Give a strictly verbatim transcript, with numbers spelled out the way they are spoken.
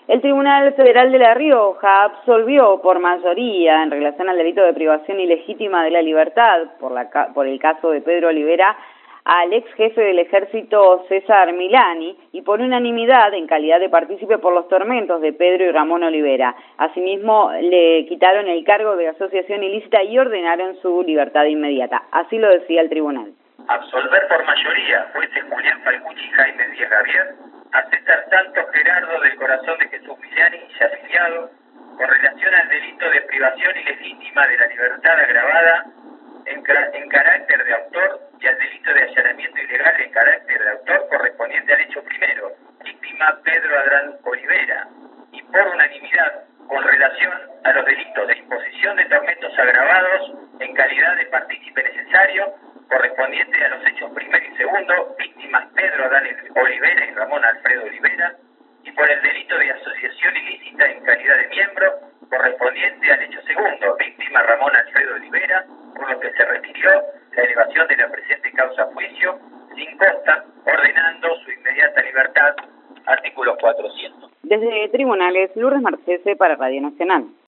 El Tribunal Federal de La Rioja absolvió por mayoría en relación al delito de privación ilegítima de la libertad por, la, por el caso de Pedro Olivera al ex jefe del ejército César Milani y por unanimidad en calidad de partícipe por los tormentos de Pedro y Ramón Olivera. Asimismo, le quitaron el cargo de asociación ilícita y ordenaron su libertad inmediata. Así lo decía el tribunal. Absolver por mayoría, jueces Julián Falcucci y Jaime Díaz Javier, a César Santos Gerardo del Corazón de Jesús Milani y afiliado, con relación al delito de privación ilegítima de la libertad agravada en, en carácter de autor y al delito de allanamiento ilegal en carácter de autor correspondiente al hecho primero, víctima Pedro Adán Olivera, y por unanimidad con relación a los delitos de imposición de tormentos agravados en calidad de partícipe necesario correspondiente a los hechos primero y segundo, víctimas Pedro Adán Olivera y Ramón Alfredo Olivera, y por el delito de asociación ilícita en calidad de miembro, correspondiente al hecho segundo, víctima Ramón Alfredo Olivera, por lo que se requirió la elevación de la presente causa a juicio, sin costa, ordenando su inmediata libertad, artículo cuatrocientos. Desde Tribunales, Lourdes Marchese para Radio Nacional.